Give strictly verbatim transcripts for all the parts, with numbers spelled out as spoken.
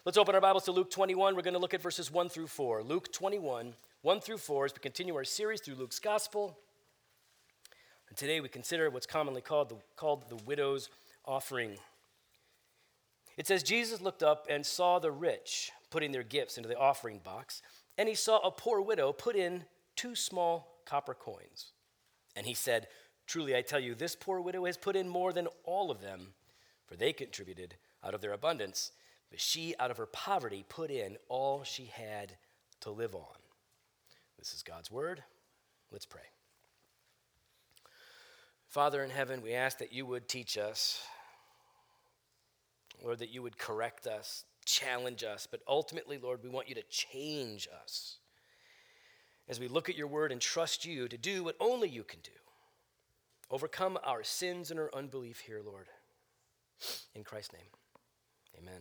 Let's open our Bibles to Luke twenty-one. We're going to look at verses one through four. Luke twenty-one, one through four, as we continue our series through Luke's gospel. And today we consider what's commonly called the, called the widow's offering. It says, Jesus looked up and saw the rich putting their gifts into the offering box, and he saw a poor widow put in two small copper coins. And he said, truly I tell you, this poor widow has put in more than all of them, for they contributed out of their abundance, but she out of her poverty put in all she had to live on. This is God's word. Let's pray. Father in heaven, we ask that you would teach us, Lord, that you would correct us, challenge us, but ultimately, Lord, we want you to change us as we look at your word and trust you to do what only you can do. Overcome our sins and our unbelief here, Lord. In Christ's name, amen.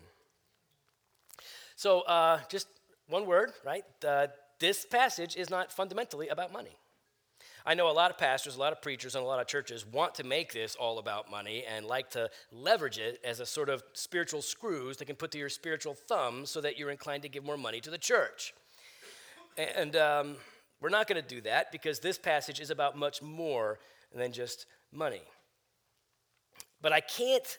So uh, just one word, right? Uh, this passage is not fundamentally about money. I know a lot of pastors, a lot of preachers, and a lot of churches want to make this all about money and like to leverage it as a sort of spiritual screws they can put to your spiritual thumb so that you're inclined to give more money to the church. And um, we're not going to do that because this passage is about much more than just money. But I can't,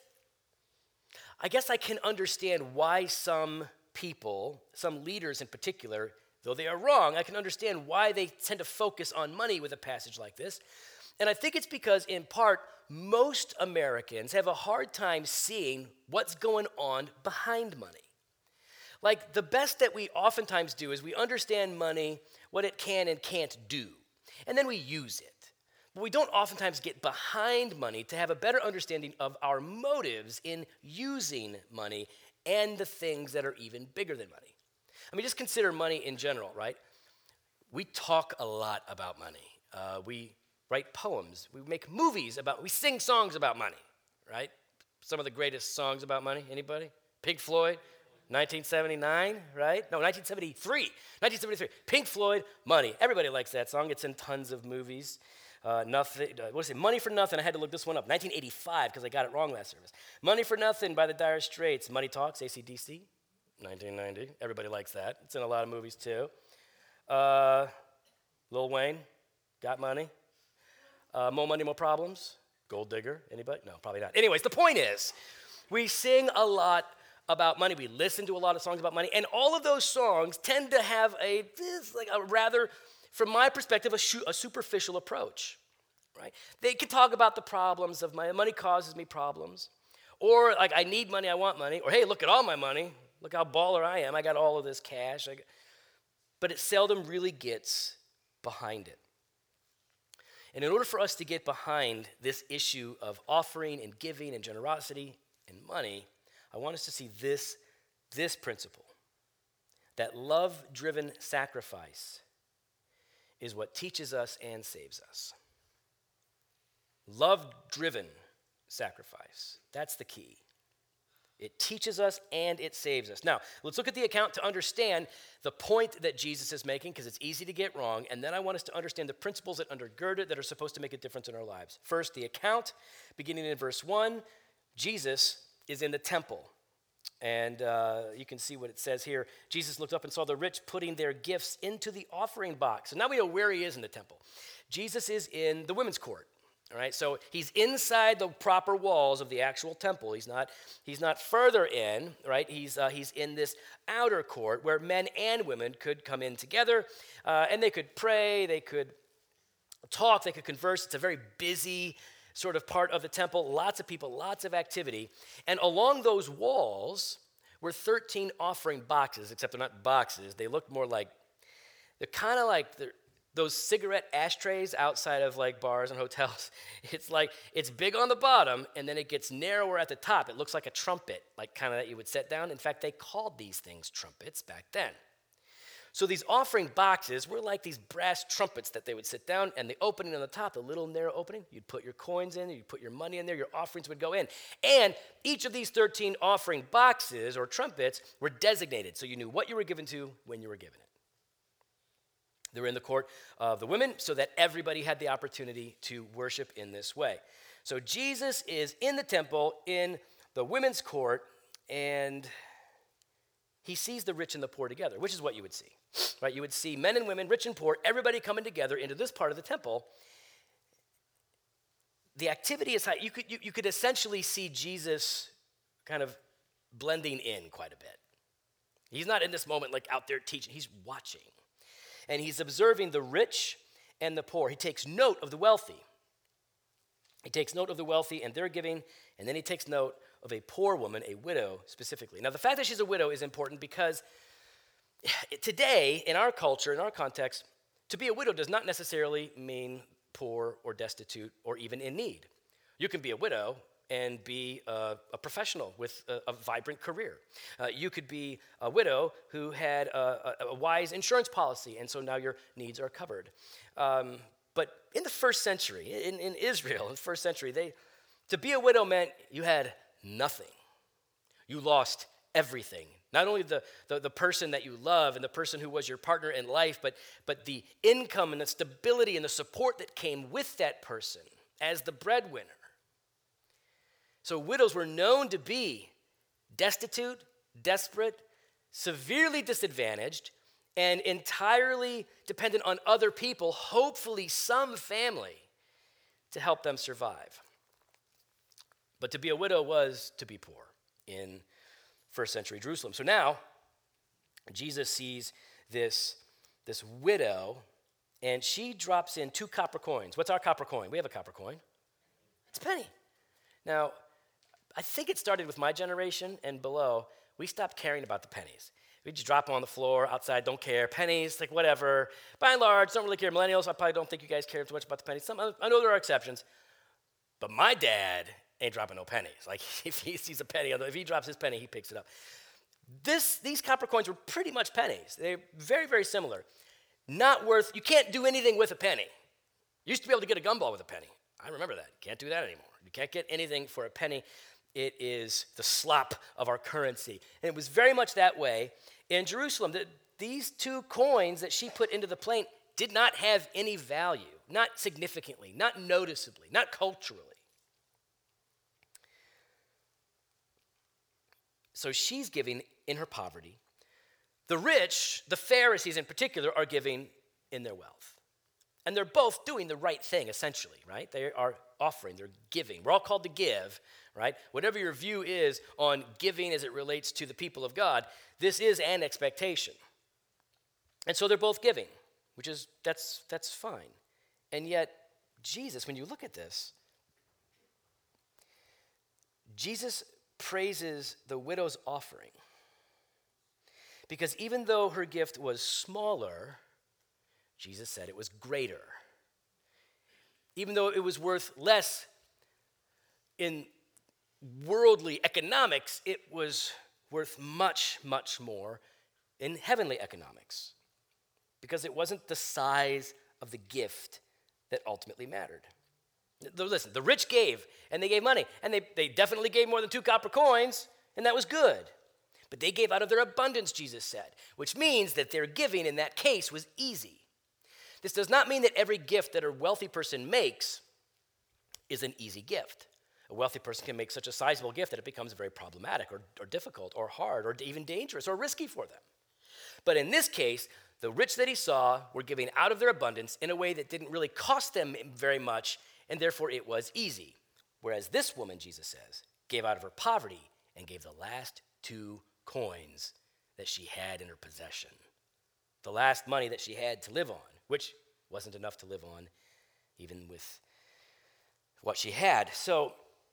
I guess I can understand why some people, some leaders in particular, though they are wrong, I can understand why they tend to focus on money with a passage like this. And I think it's because, in part, most Americans have a hard time seeing what's going on behind money. Like, the best that we oftentimes do is we understand money, what it can and can't do, and then we use it. But we don't oftentimes get behind money to have a better understanding of our motives in using money and the things that are even bigger than money. I mean, just consider money in general, right? We talk a lot about money. Uh, we write poems. We make movies about, we sing songs about money, right? Some of the greatest songs about money, anybody? Pink Floyd, nineteen seventy-nine, right? No, nineteen seventy-three. nineteen seventy-three. Pink Floyd, Money. Everybody likes that song. It's in tons of movies. Uh, nothing. Uh, what is it? Money for Nothing. I had to look this one up. nineteen eighty-five, because I got it wrong last service. Money for Nothing by the Dire Straits. Money Talks, A C D C. nineteen ninety. Everybody likes that. It's in a lot of movies too. Uh, Lil Wayne, Got Money. Uh, More Money, More Problems. Gold Digger. Anybody? No, probably not. Anyways, the point is, we sing a lot about money. We listen to a lot of songs about money, and all of those songs tend to have a this, like a rather, from my perspective, a, sh- a superficial approach. Right? They can talk about the problems of money. Money causes me problems, or like I need money, I want money, or hey, look at all my money. Look how baller I am. I got all of this cash. I got... But it seldom really gets behind it. And in order for us to get behind this issue of offering and giving and generosity and money, I want us to see this, this principle, that love-driven sacrifice is what teaches us and saves us. Love-driven sacrifice. That's the key. It teaches us and it saves us. Now, let's look at the account to understand the point that Jesus is making, because it's easy to get wrong, and then I want us to understand the principles that undergird it that are supposed to make a difference in our lives. First, the account, beginning in verse one, Jesus is in the temple, and uh, you can see what it says here. Jesus looked up and saw the rich putting their gifts into the offering box. So now we know where he is in the temple. Jesus is in the women's court. All right, so he's inside the proper walls of the actual temple. He's not, he's not further in, right? He's, uh, he's in this outer court where men and women could come in together, uh, and they could pray, they could talk, they could converse. It's a very busy sort of part of the temple. Lots of people, lots of activity. And along those walls were thirteen offering boxes, except they're not boxes. They look more like, they're kind of like, they're, those cigarette ashtrays outside of like bars and hotels. It's like, it's big on the bottom and then it gets narrower at the top. It looks like a trumpet, like kind of that you would set down. In fact, they called these things trumpets back then. So these offering boxes were like these brass trumpets that they would sit down, and the opening on the top, the little narrow opening, you'd put your coins in, you'd put your money in there, your offerings would go in. And each of these thirteen offering boxes or trumpets were designated, so you knew what you were given to when you were given it. They were in the court of the women so that everybody had the opportunity to worship in this way. So Jesus is in the temple in the women's court, and he sees the rich and the poor together, which is what you would see, right? You would see men and women, rich and poor, everybody coming together into this part of the temple. The activity is high. You could, you, you could essentially see Jesus kind of blending in quite a bit. He's not in this moment like out there teaching. He's watching. And he's observing the rich and the poor. He takes note of the wealthy. He takes note of the wealthy and their giving, and then he takes note of a poor woman, a widow specifically. Now, the fact that she's a widow is important because today, in our culture, in our context, to be a widow does not necessarily mean poor or destitute or even in need. You can be a widow and be a, a professional with a, a vibrant career. Uh, you could be a widow who had a, a, a wise insurance policy, and so now your needs are covered. Um, but in the first century, in, in Israel, in the first century, they to be a widow meant you had nothing. You lost everything. Not only the, the, the person that you love and the person who was your partner in life, but, but the income and the stability and the support that came with that person as the breadwinner. So widows were known to be destitute, desperate, severely disadvantaged, and entirely dependent on other people, hopefully some family, to help them survive. But to be a widow was to be poor in first century Jerusalem. So now, Jesus sees this, this widow, and she drops in two copper coins. What's our copper coin? We have a copper coin. It's a penny. Now, I think it started with my generation and below. We stopped caring about the pennies. We just drop them on the floor, outside, don't care. Pennies, like whatever. By and large, don't really care. Millennials, I probably don't think you guys care too much about the pennies. Some, I know there are exceptions. But my dad ain't dropping no pennies. Like, if he sees a penny, if he drops his penny, he picks it up. This, these copper coins were pretty much pennies. They're very, very similar. Not worth, you can't do anything with a penny. You used to be able to get a gumball with a penny. I remember that. You can't do that anymore. You can't get anything for a penny. It is the slop of our currency. And it was very much that way in Jerusalem. The, these two coins that she put into the plate did not have any value, not significantly, not noticeably, not culturally. So she's giving in her poverty. The rich, the Pharisees in particular, are giving in their wealth. And they're both doing the right thing, essentially, right? They are offering, they're giving. We're all called to give, right? Whatever your view is on giving as it relates to the people of God, this is an expectation. And so they're both giving, which is, that's, that's fine. And yet, Jesus, when you look at this, Jesus praises the widow's offering. Because even though her gift was smaller, Jesus said it was greater. Even though it was worth less in worldly economics, it was worth much, much more in heavenly economics. Because it wasn't the size of the gift that ultimately mattered. Listen, the rich gave, and they gave money, and they, they definitely gave more than two copper coins, and that was good. But they gave out of their abundance, Jesus said, which means that their giving in that case was easy. This does not mean that every gift that a wealthy person makes is an easy gift. A wealthy person can make such a sizable gift that it becomes very problematic or, or difficult or hard or even dangerous or risky for them. But in this case, the rich that he saw were giving out of their abundance in a way that didn't really cost them very much, and therefore it was easy. Whereas this woman, Jesus says, gave out of her poverty and gave the last two coins that she had in her possession. The last money that she had to live on, which wasn't enough to live on even with what she had. So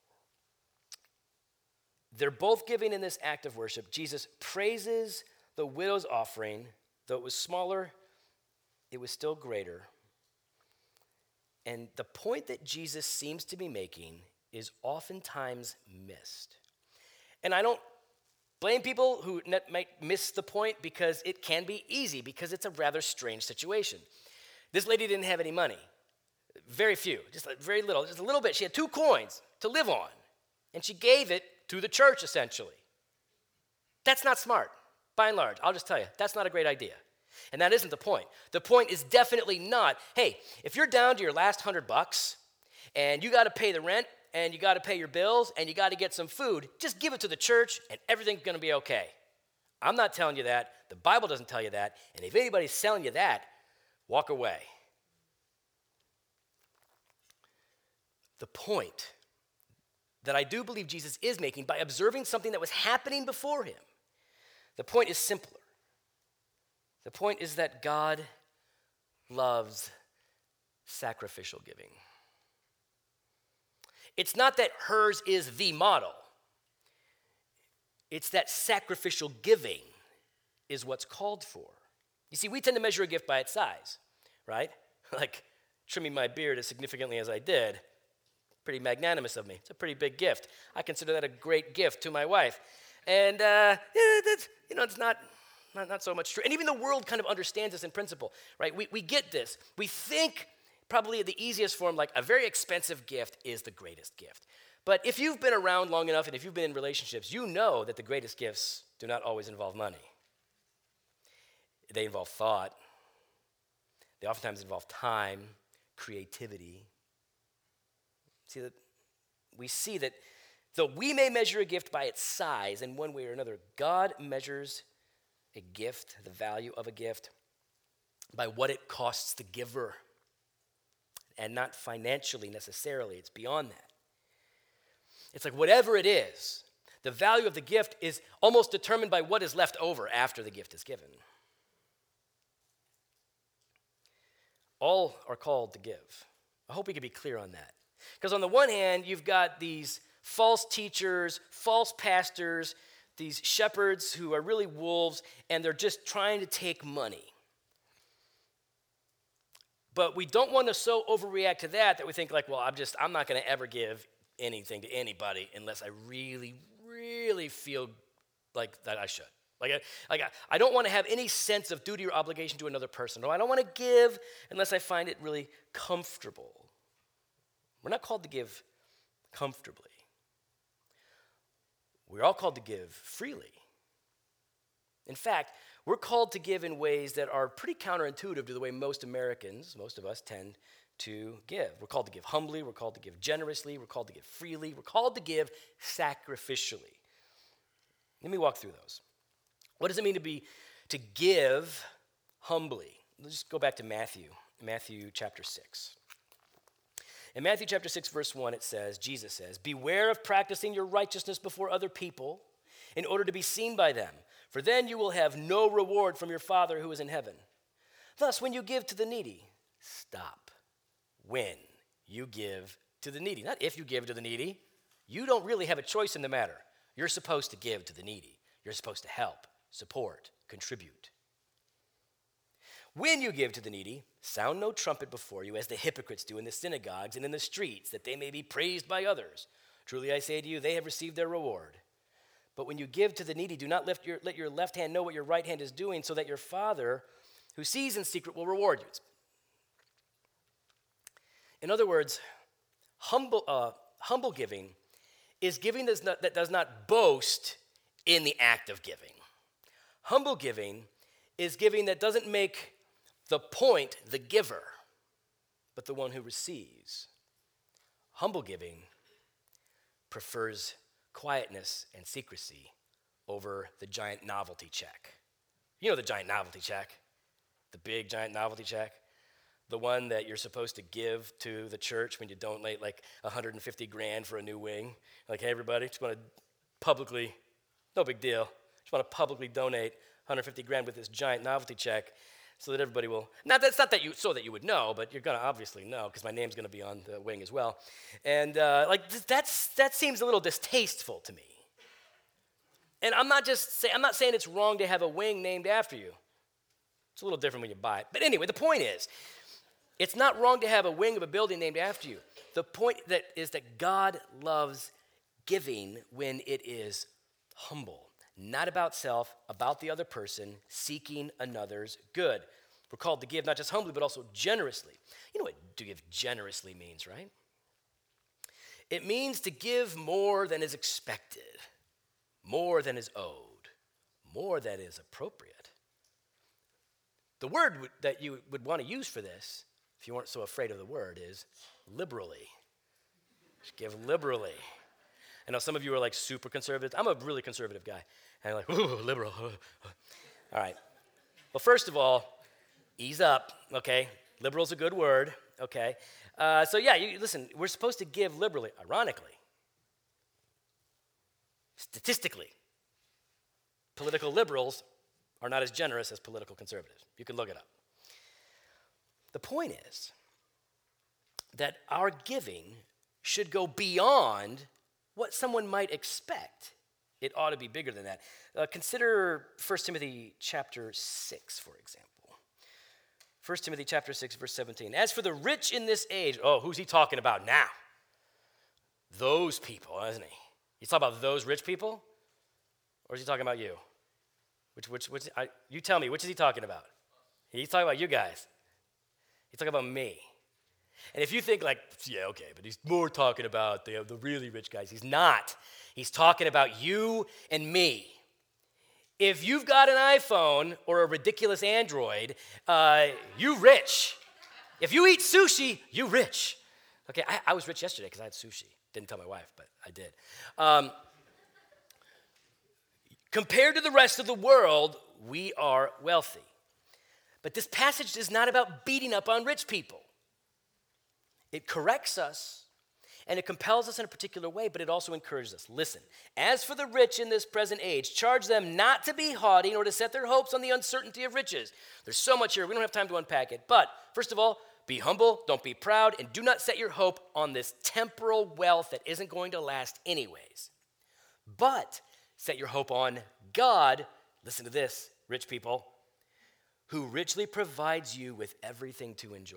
they're both giving in this act of worship. Jesus praises the widow's offering. Though it was smaller, it was still greater. And the point that Jesus seems to be making is oftentimes missed. And I don't blame people who might miss the point because it can be easy, because it's a rather strange situation. This lady didn't have any money. Very few, just very little, just a little bit. She had two coins to live on, and she gave it to the church, essentially. That's not smart, by and large. I'll just tell you, that's not a great idea. And that isn't the point. The point is definitely not, hey, if you're down to your last hundred bucks and you got to pay the rent and you got to pay your bills and you got to get some food, just give it to the church and everything's going to be okay. I'm not telling you that. The Bible doesn't tell you that. And if anybody's selling you that, walk away. The point that I do believe Jesus is making by observing something that was happening before him, the point is simpler. The point is that God loves sacrificial giving. It's not that hers is the model. It's that sacrificial giving is what's called for. You see, we tend to measure a gift by its size, right? Like trimming my beard as significantly as I did. Pretty magnanimous of me. It's a pretty big gift. I consider that a great gift to my wife. And, uh, yeah, that's, you know, it's not, not, not so much true. And even the world kind of understands this in principle, right? We, we get this. We think probably the easiest form, like a very expensive gift is the greatest gift. But if you've been around long enough and if you've been in relationships, you know that the greatest gifts do not always involve money. They involve thought. They oftentimes involve time, creativity. See that we see that though we may measure a gift by its size in one way or another, God measures a gift, the value of a gift, by what it costs the giver, and not financially necessarily. It's beyond that. It's like whatever it is, the value of the gift is almost determined by what is left over after the gift is given. All are called to give. I hope we can be clear on that. Because on the one hand, you've got these false teachers, false pastors, these shepherds who are really wolves, and they're just trying to take money. But we don't want to so overreact to that that we think like, well, I'm just, I'm not going to ever give anything to anybody unless I really, really feel like that I should. Like, I, like I, I don't want to have any sense of duty or obligation to another person. No, I don't want to give unless I find it really comfortable. We're not called to give comfortably. We're all called to give freely. In fact, we're called to give in ways that are pretty counterintuitive to the way most Americans, most of us, tend to give. We're called to give humbly. We're called to give generously. We're called to give freely. We're called to give sacrificially. Let me walk through those. What does it mean to be to give humbly? Let's just go back to Matthew, Matthew chapter six. In Matthew chapter six, verse one, it says, Jesus says, "Beware of practicing your righteousness before other people in order to be seen by them, for then you will have no reward from your Father who is in heaven. Thus, when you give to the needy," stop, when you give to the needy, not if you give to the needy. You don't really have a choice in the matter. You're supposed to give to the needy. You're supposed to help, support, contribute. "When you give to the needy, sound no trumpet before you, as the hypocrites do in the synagogues and in the streets, that they may be praised by others. Truly I say to you, they have received their reward. But when you give to the needy, do not lift your, let your left hand know what your right hand is doing, so that your Father, who sees in secret, will reward you." In other words, humble, uh, humble giving is giving that's not, that does not boast in the act of giving. Humble giving is giving that doesn't make the point the giver, but the one who receives. Humble giving prefers quietness and secrecy over the giant novelty check. You know the giant novelty check, the big giant novelty check, the one that you're supposed to give to the church when you donate like one hundred fifty grand for a new wing. Like, hey, everybody, just want to publicly, no big deal, just want to publicly donate one hundred fifty grand with this giant novelty check, so that everybody will, now that's not that you, so that you would know, but you're going to obviously know because my name's going to be on the wing as well. And uh, like that's that seems a little distasteful to me. And I'm not just say, I'm not saying it's wrong to have a wing named after you. It's a little different when you buy it. But anyway, the point is, it's not wrong to have a wing of a building named after you. The point that is that God loves giving when it is humble. Not about self, about the other person, seeking another's good. We're called to give not just humbly, but also generously. You know what to give generously means, right? It means to give more than is expected, more than is owed, more than is appropriate. The word w- that you would want to use for this, if you weren't so afraid of the word, is liberally. Just give liberally. I know some of you are like super conservative. I'm a really conservative guy. And like, ooh, liberal. All right. Well, first of all, ease up, okay? Liberal's a good word, okay? Uh, so yeah, you, listen, we're supposed to give liberally, ironically. Statistically, political liberals are not as generous as political conservatives. You can look it up. The point is that our giving should go beyond what someone might expect. It ought to be bigger than that. Uh, consider First Timothy chapter six, for example. First Timothy chapter six, verse seventeen. As for the rich in this age, oh, who's he talking about now? Those people, isn't he? He's talking about those rich people? Or is he talking about you? Which, which, which, I, you tell me, which is he talking about? He's talking about you guys. He's talking about me. And if you think like, yeah, okay, but he's more talking about the, the really rich guys. He's not. He's talking about you and me. If you've got an iPhone or a ridiculous Android, uh, you rich. If you eat sushi, you rich. Okay, I, I was rich yesterday because I had sushi. Didn't tell my wife, but I did. Um, compared to the rest of the world, we are wealthy. But this passage is not about beating up on rich people. It corrects us, and it compels us in a particular way, but it also encourages us. Listen, as for the rich in this present age, charge them not to be haughty nor to set their hopes on the uncertainty of riches. There's so much here. We don't have time to unpack it. But first of all, be humble, don't be proud, and do not set your hope on this temporal wealth that isn't going to last anyways. But set your hope on God, listen to this, rich people, who richly provides you with everything to enjoy.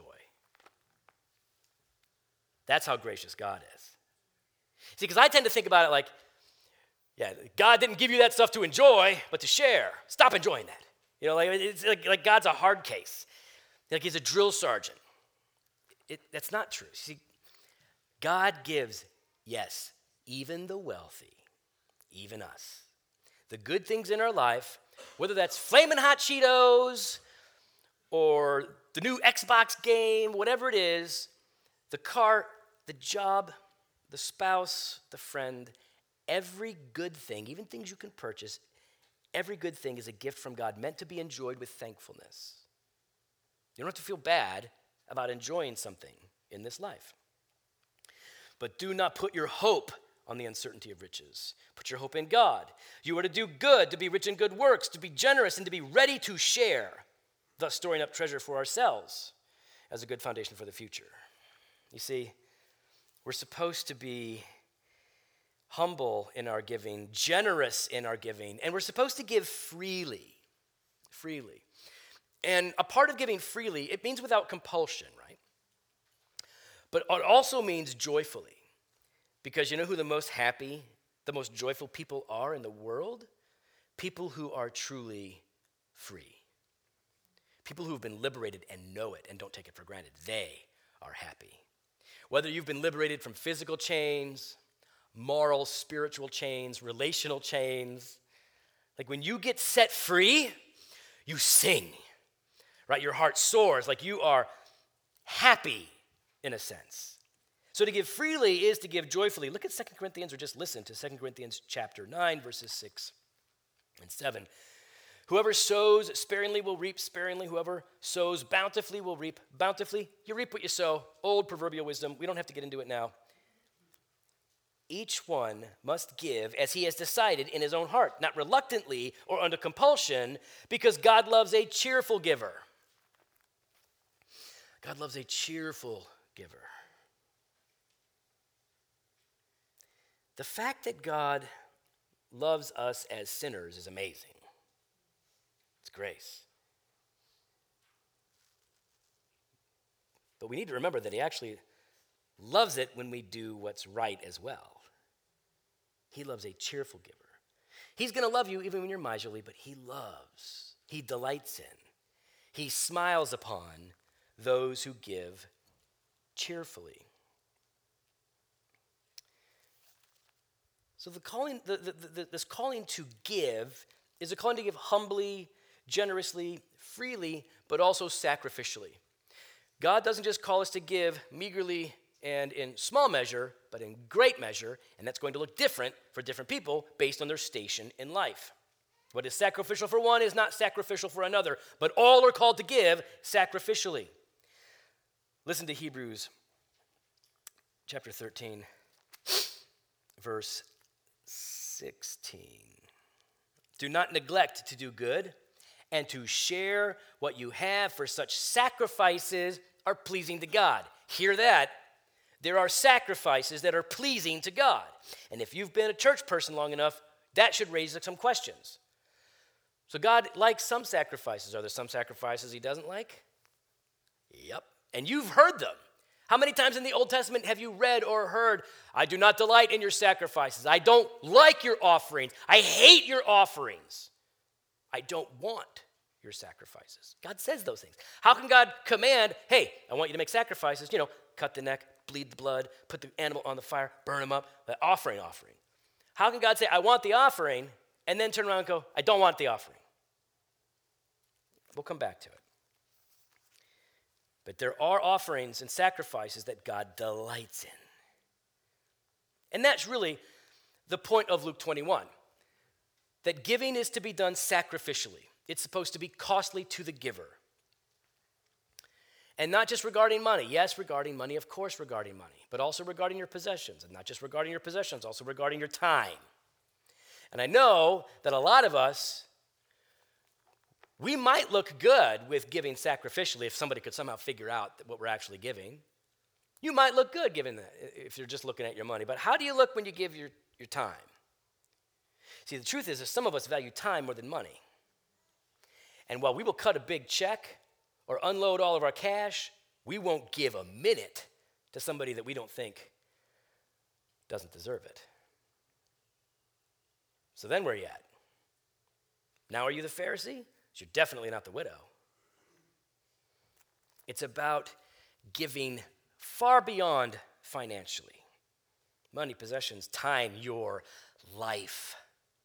That's how gracious God is. See, because I tend to think about it like, yeah, God didn't give you that stuff to enjoy, but to share. Stop enjoying that. You know, like it's like, like God's a hard case. Like he's a drill sergeant. It, that's not true. See, God gives, yes, even the wealthy, even us, the good things in our life, whether that's Flamin' Hot Cheetos or the new Xbox game, whatever it is, the car, the job, the spouse, the friend, every good thing, even things you can purchase, every good thing is a gift from God meant to be enjoyed with thankfulness. You don't have to feel bad about enjoying something in this life. But do not put your hope on the uncertainty of riches. Put your hope in God. You are to do good, to be rich in good works, to be generous, and to be ready to share, thus storing up treasure for ourselves as a good foundation for the future. You see, we're supposed to be humble in our giving, generous in our giving, and we're supposed to give freely, freely. And a part of giving freely, it means without compulsion, right? But it also means joyfully. Because you know who the most happy, the most joyful people are in the world? People who are truly free. People who have been liberated and know it and don't take it for granted. They are happy. Whether you've been liberated from physical chains, moral, spiritual chains, relational chains, like when you get set free, you sing. Right, your heart soars like you are happy in a sense. So to give freely is to give joyfully. Look at Second Corinthians, or just listen to Second Corinthians chapter nine, verses six and seven. Whoever sows sparingly will reap sparingly. Whoever sows bountifully will reap bountifully. You reap what you sow. Old proverbial wisdom. We don't have to get into it now. Each one must give as he has decided in his own heart, not reluctantly or under compulsion, because God loves a cheerful giver. God loves a cheerful giver. The fact that God loves us as sinners is amazing. It's grace. But we need to remember that he actually loves it when we do what's right as well. He loves a cheerful giver. He's going to love you even when you're miserly, but he loves, he delights in, he smiles upon those who give cheerfully. So the calling, the, the, the, this calling to give is a calling to give humbly, generously, freely, but also sacrificially. God doesn't just call us to give meagerly and in small measure, but in great measure, and that's going to look different for different people based on their station in life. What is sacrificial for one is not sacrificial for another, but all are called to give sacrificially. Listen to Hebrews chapter thirteen, verse sixteen. Do not neglect to do good and to share what you have, for such sacrifices are pleasing to God. Hear that? There are sacrifices that are pleasing to God. And if you've been a church person long enough, that should raise some questions. So God likes some sacrifices. Are there some sacrifices he doesn't like? Yep. And you've heard them. How many times in the Old Testament have you read or heard, I do not delight in your sacrifices. I don't like your offerings. I hate your offerings. I don't want your sacrifices. God says those things. How can God command, hey, I want you to make sacrifices, you know, cut the neck, bleed the blood, put the animal on the fire, burn him up, the offering, offering. How can God say, I want the offering, and then turn around and go, I don't want the offering? We'll come back to it. But there are offerings and sacrifices that God delights in. And that's really the point of Luke twenty-one, that giving is to be done sacrificially. It's supposed to be costly to the giver. And not just regarding money. Yes, regarding money, of course regarding money, but also regarding your possessions. And not just regarding your possessions, also regarding your time. And I know that a lot of us, we might look good with giving sacrificially if somebody could somehow figure out what we're actually giving. You might look good giving that if you're just looking at your money. But how do you look when you give your, your time? See, the truth is that some of us value time more than money. And while we will cut a big check or unload all of our cash, we won't give a minute to somebody that we don't think doesn't deserve it. So then where are you at? Now are you the Pharisee? You're definitely not the widow. It's about giving far beyond financially. Money, possessions, time, your life.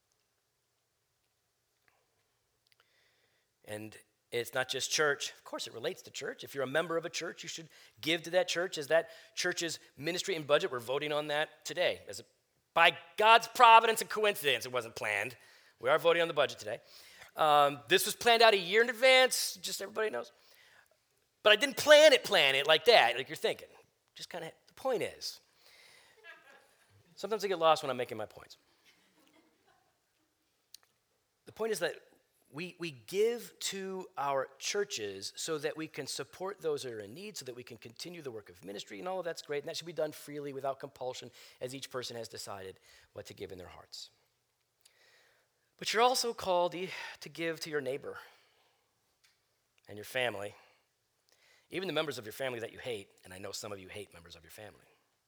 And it's not just church. Of course, it relates to church. If you're a member of a church, you should give to that church as that church's ministry and budget. We're voting on that today. As a, by God's providence and coincidence, it wasn't planned. We are voting on the budget today. Um, this was planned out a year in advance, just so everybody knows. But I didn't plan it, plan it like that, like you're thinking. Just kind of, the point is, sometimes I get lost when I'm making my points. The point is that we, we give to our churches so that we can support those that are in need, so that we can continue the work of ministry, and all of that's great, and that should be done freely without compulsion as each person has decided what to give in their hearts. But you're also called to give to your neighbor and your family, even the members of your family that you hate, and I know some of you hate members of your family.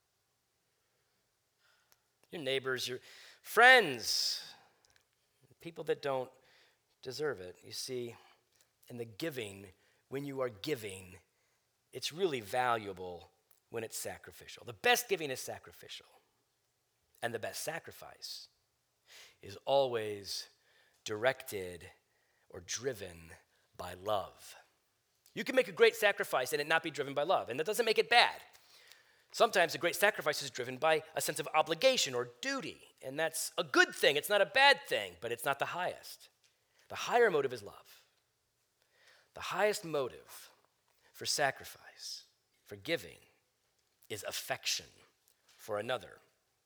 Your neighbors, your friends, people that don't deserve it. You see, in the giving, when you are giving, it's really valuable when it's sacrificial. The best giving is sacrificial, and the best sacrifice is always directed or driven by love. You can make a great sacrifice and it not be driven by love, and that doesn't make it bad. Sometimes a great sacrifice is driven by a sense of obligation or duty, and that's a good thing. It's not a bad thing, but it's not the highest. The higher motive is love. The highest motive for sacrifice, for giving, is affection for another.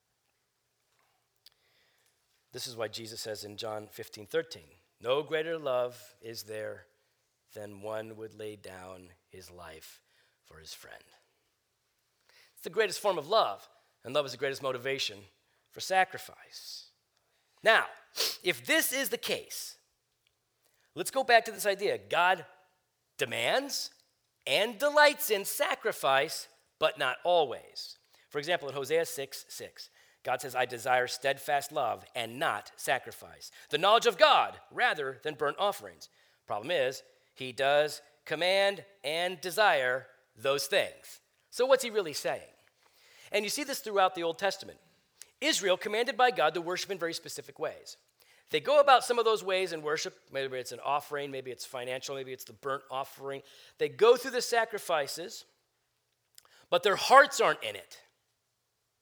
This is why Jesus says in John fifteen thirteen, no greater love is there than one would lay down his life for his friend. It's the greatest form of love, and love is the greatest motivation for sacrifice. Now, if this is the case, let's go back to this idea. God demands and delights in sacrifice, but not always. For example, in Hosea six six, God says, I desire steadfast love and not sacrifice, the knowledge of God rather than burnt offerings. Problem is, he does command and desire those things. So what's he really saying? And you see this throughout the Old Testament. Israel commanded by God to worship in very specific ways. They go about some of those ways in worship. Maybe it's an offering, maybe it's financial, maybe it's the burnt offering. They go through the sacrifices, but their hearts aren't in it.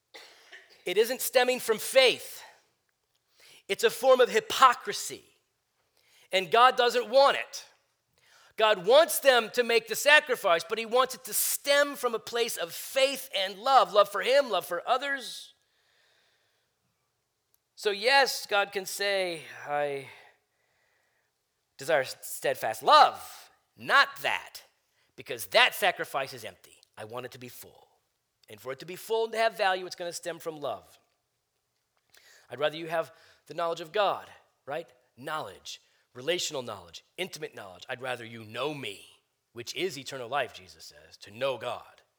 It isn't stemming from faith. It's a form of hypocrisy. And God doesn't want it. God wants them to make the sacrifice, but he wants it to stem from a place of faith and love. Love for him, love for others. So yes, God can say, I desire steadfast love. Not that, because that sacrifice is empty. I want it to be full. And for it to be full and to have value, it's going to stem from love. I'd rather you have the knowledge of God, right? Knowledge. Relational knowledge, intimate knowledge. I'd rather you know me, which is eternal life, Jesus says, to know God,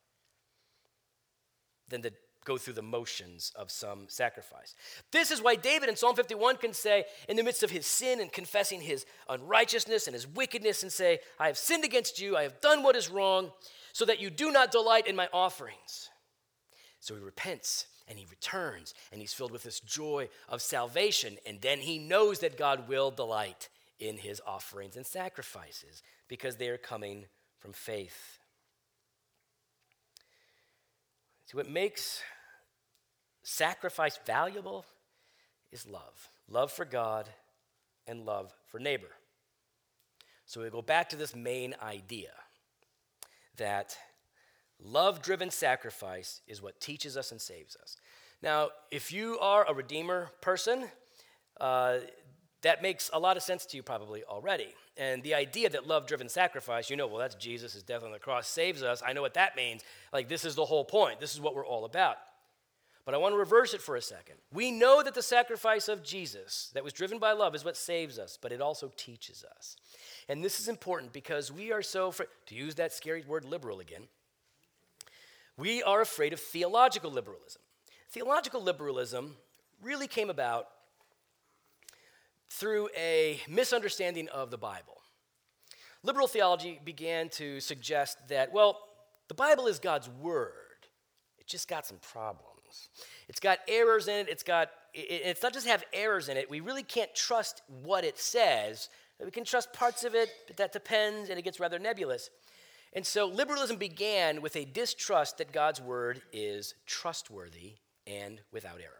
than to go through the motions of some sacrifice. This is why David in Psalm fifty-one can say, in the midst of his sin and confessing his unrighteousness and his wickedness, and say, I have sinned against you, I have done what is wrong, so that you do not delight in my offerings. So he repents and he returns, and he's filled with this joy of salvation, and then he knows that God will delight in his offerings and sacrifices because they are coming from faith. See, what makes sacrifice valuable is love. Love for God and love for neighbor. So we go back to this main idea that love-driven sacrifice is what teaches us and saves us. Now, if you are a Redeemer person, uh, that makes a lot of sense to you probably already. And the idea that love-driven sacrifice, you know, well, that's Jesus, his death on the cross saves us. I know what that means. Like, this is the whole point. This is what we're all about. But I want to reverse it for a second. We know that the sacrifice of Jesus that was driven by love is what saves us, but it also teaches us. And this is important because we are so, fr- to use that scary word liberal again, we are afraid of theological liberalism. Theological liberalism really came about through a misunderstanding of the Bible. Liberal theology began to suggest that, well, the Bible is God's word. It just got some problems. It's got errors in it. It's got, it, it's not just have errors in it. We really can't trust what it says. We can trust parts of it, but that depends, and it gets rather nebulous. And so liberalism began with a distrust that God's word is trustworthy and without error.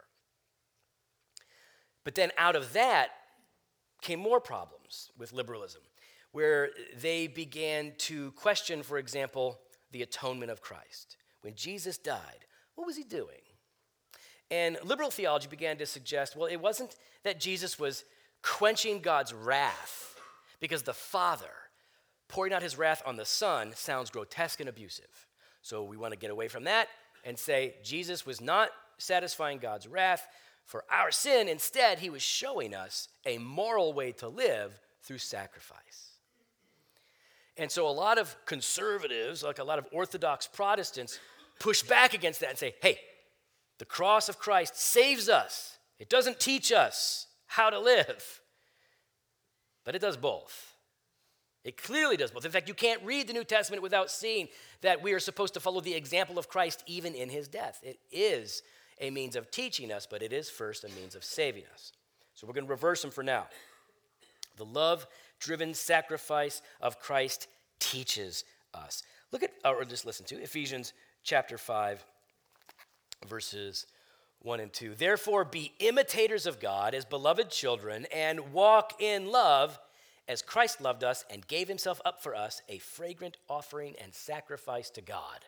But then out of that came more problems with liberalism, where they began to question, for example, the atonement of Christ. When Jesus died, what was he doing? And liberal theology began to suggest, well, it wasn't that Jesus was quenching God's wrath, because the Father pouring out his wrath on the Son sounds grotesque and abusive. So we want to get away from that and say Jesus was not satisfying God's wrath for our sin. Instead, he was showing us a moral way to live through sacrifice. And so a lot of conservatives, like a lot of Orthodox Protestants, push back against that and say, hey, the cross of Christ saves us. It doesn't teach us how to live, but it does both. It clearly does both. In fact, you can't read the New Testament without seeing that we are supposed to follow the example of Christ even in his death. It is a means of teaching us, but it is first a means of saving us. So we're going to reverse them for now. The love-driven sacrifice of Christ teaches us. Look at, or just listen to Ephesians chapter five, verses one and two. Therefore, be imitators of God as beloved children and walk in love as Christ loved us and gave himself up for us, a fragrant offering and sacrifice to God.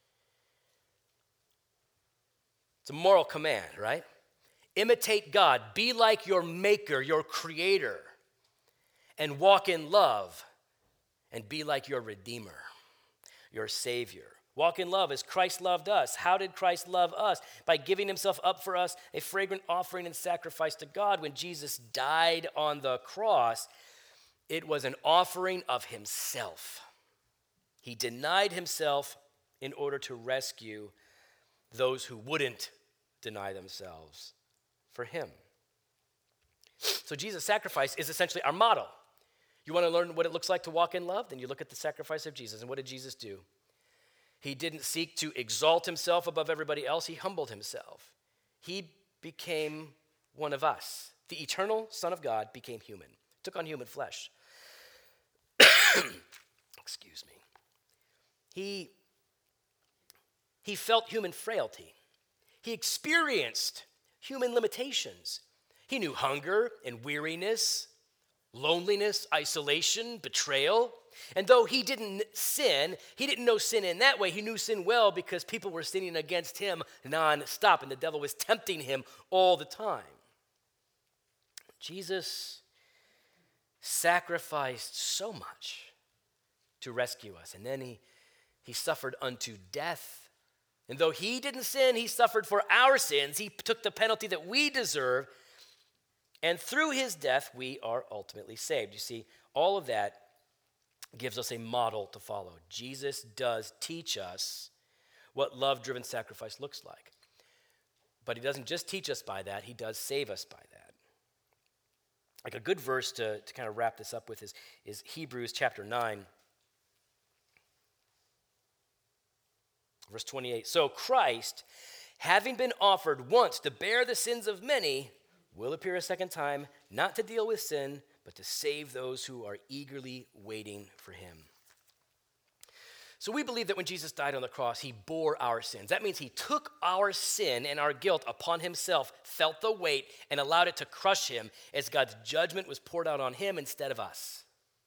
It's a moral command, right? Imitate God. Be like your maker, your creator, and walk in love and be like your redeemer, your savior. Walk in love as Christ loved us. How did Christ love us? By giving himself up for us, a fragrant offering and sacrifice to God. When Jesus died on the cross, it was an offering of himself. He denied himself in order to rescue those who wouldn't deny themselves for him. So Jesus' sacrifice is essentially our model. You want to learn what it looks like to walk in love? Then you look at the sacrifice of Jesus. And what did Jesus do? He didn't seek to exalt himself above everybody else. He humbled himself. He became one of us. The eternal Son of God became human, took on human flesh. Excuse me. He, he felt human frailty. He experienced human limitations. He knew hunger and weariness, loneliness, isolation, betrayal. And though he didn't sin, he didn't know sin in that way. He knew sin well because people were sinning against him nonstop, and the devil was tempting him all the time. Jesus sacrificed so much to rescue us, and then he, he suffered unto death. And though he didn't sin, he suffered for our sins. He took the penalty that we deserve, and through his death, we are ultimately saved. You see, all of that gives us a model to follow. Jesus does teach us what love-driven sacrifice looks like. But he doesn't just teach us by that, he does save us by that. Like a good verse to, to kind of wrap this up with is, is Hebrews chapter nine, verse twenty-eight. So Christ, having been offered once to bear the sins of many, will appear a second time, not to deal with sin, but to save those who are eagerly waiting for him. So we believe that when Jesus died on the cross, he bore our sins. That means he took our sin and our guilt upon himself, felt the weight, and allowed it to crush him as God's judgment was poured out on him instead of us.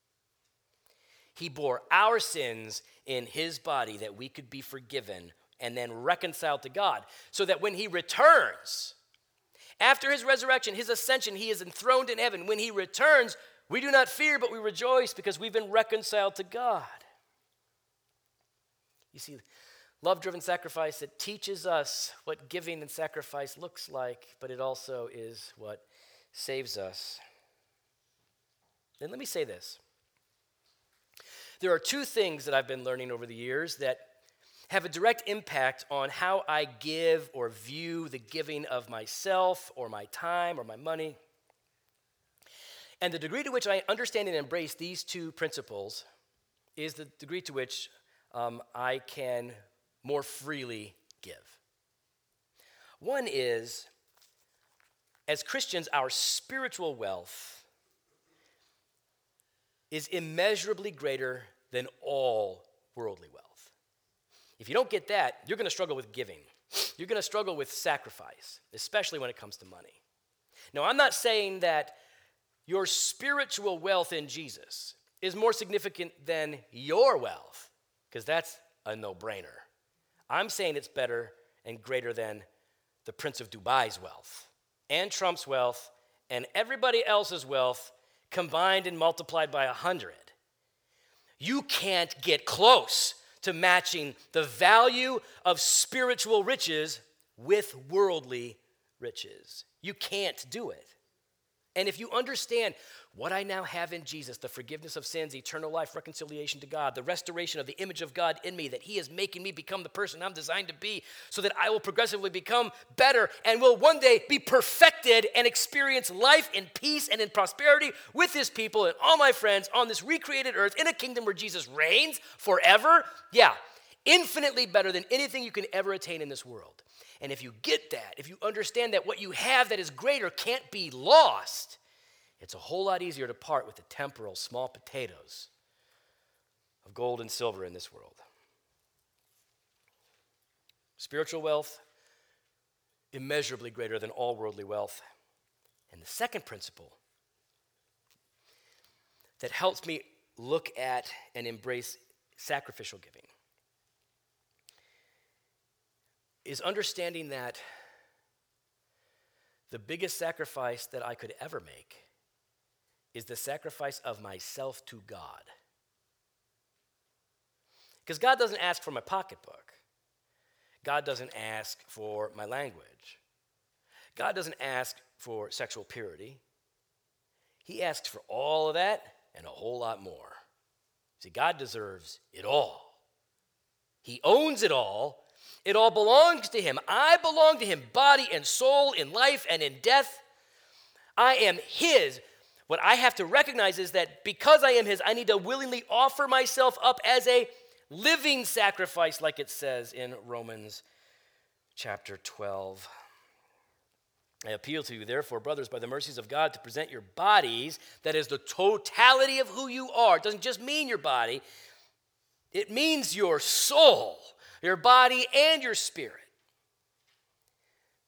He bore our sins in his body that we could be forgiven and then reconciled to God, so that when he returns, after his resurrection, his ascension, he is enthroned in heaven. When he returns, we do not fear, but we rejoice because we've been reconciled to God. You see, love-driven sacrifice, it teaches us what giving and sacrifice looks like, but it also is what saves us. And let me say this. There are two things that I've been learning over the years that have a direct impact on how I give or view the giving of myself or my time or my money. And the degree to which I understand and embrace these two principles is the degree to which um, I can more freely give. One is, as Christians, our spiritual wealth is immeasurably greater than all worldly wealth. If you don't get that, you're going to struggle with giving. You're going to struggle with sacrifice, especially when it comes to money. Now, I'm not saying that your spiritual wealth in Jesus is more significant than your wealth, because that's a no-brainer. I'm saying it's better and greater than the Prince of Dubai's wealth, and Trump's wealth, and everybody else's wealth combined and multiplied by a hundred. You can't get close to matching the value of spiritual riches with worldly riches. You can't do it. And if you understand what I now have in Jesus, the forgiveness of sins, eternal life, reconciliation to God, the restoration of the image of God in me, that he is making me become the person I'm designed to be, so that I will progressively become better and will one day be perfected and experience life in peace and in prosperity with his people and all my friends on this recreated earth in a kingdom where Jesus reigns forever. Yeah, infinitely better than anything you can ever attain in this world. And if you get that, if you understand that what you have that is greater can't be lost, it's a whole lot easier to part with the temporal small potatoes of gold and silver in this world. Spiritual wealth, immeasurably greater than all worldly wealth. And the second principle that helps me look at and embrace sacrificial giving is understanding that the biggest sacrifice that I could ever make is the sacrifice of myself to God. Because God doesn't ask for my pocketbook. God doesn't ask for my language. God doesn't ask for sexual purity. He asks for all of that and a whole lot more. See, God deserves it all. He owns it all. It all belongs to him. I belong to him, body and soul, in life and in death. I am his. What I have to recognize is that because I am his, I need to willingly offer myself up as a living sacrifice, like it says in Romans chapter twelve. I appeal to you, therefore, brothers, by the mercies of God, to present your bodies, that is the totality of who you are. It doesn't just mean your body. It means your soul, your body, and your spirit,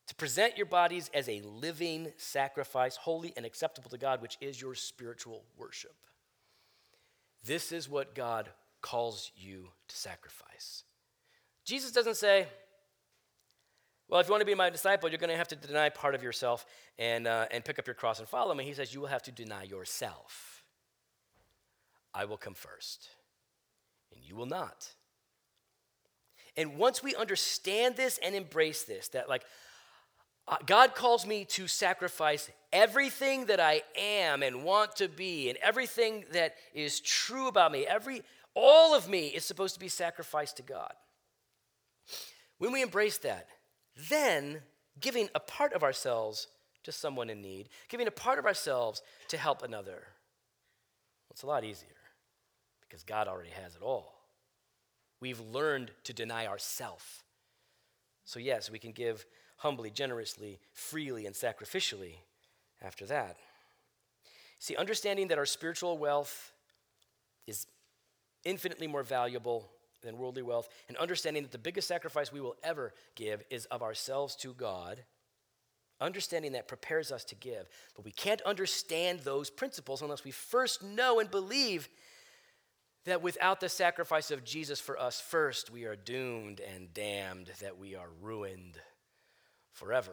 to present your bodies as a living sacrifice, holy and acceptable to God, which is your spiritual worship. This is what God calls you to sacrifice. Jesus doesn't say, well, if you want to be my disciple, you're going to have to deny part of yourself and, uh, and pick up your cross and follow me. He says, you will have to deny yourself. I will come first, and you will not. And once we understand this and embrace this, that like, uh, God calls me to sacrifice everything that I am and want to be, and everything that is true about me, every, all of me is supposed to be sacrificed to God. When we embrace that, then giving a part of ourselves to someone in need, giving a part of ourselves to help another, well, it's a lot easier because God already has it all. We've learned to deny ourselves. So yes, we can give humbly, generously, freely, and sacrificially after that. See, understanding that our spiritual wealth is infinitely more valuable than worldly wealth, and understanding that the biggest sacrifice we will ever give is of ourselves to God, understanding that prepares us to give. But we can't understand those principles unless we first know and believe that without the sacrifice of Jesus for us first, we are doomed and damned, that we are ruined forever.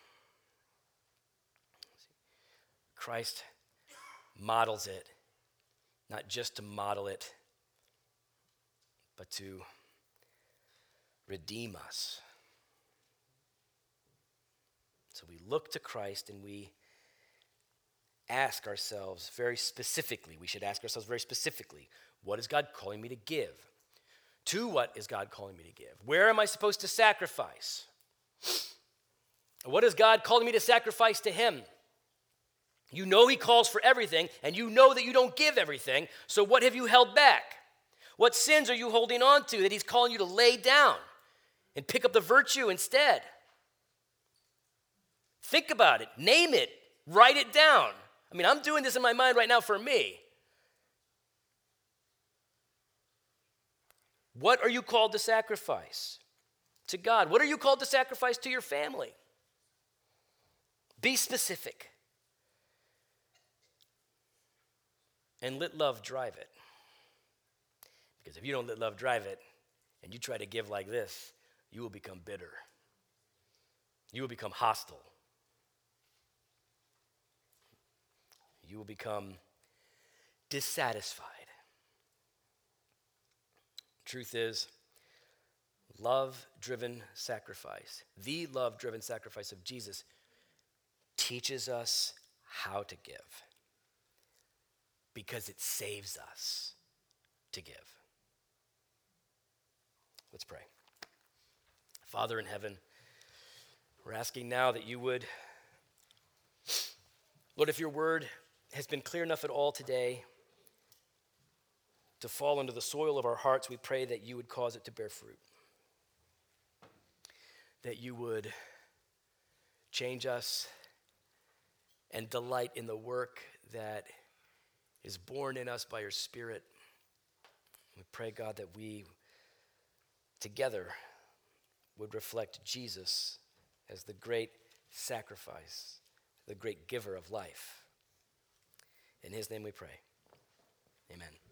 Christ models it, not just to model it, but to redeem us. So we look to Christ and we ask ourselves very specifically, we should ask ourselves very specifically, what is God calling me to give? To what is God calling me to give? Where am I supposed to sacrifice? What is God calling me to sacrifice to him? You know he calls for everything, and you know that you don't give everything, so what have you held back? What sins are you holding on to that he's calling you to lay down and pick up the virtue instead? Think about it. Name it. Write it down. I mean, I'm doing this in my mind right now for me. What are you called to sacrifice to God? What are you called to sacrifice to your family? Be specific. And let love drive it. Because if you don't let love drive it, and you try to give like this, you will become bitter. You will become hostile. You will become dissatisfied. Truth is, love-driven sacrifice, the love-driven sacrifice of Jesus, teaches us how to give because it saves us to give. Let's pray. Father in heaven, we're asking now that you would, Lord, if your word has been clear enough at all today to fall into the soil of our hearts, we pray that you would cause it to bear fruit. That you would change us and delight in the work that is born in us by your Spirit. We pray, God, that we together would reflect Jesus as the great sacrifice, the great giver of life. In his name we pray. Amen.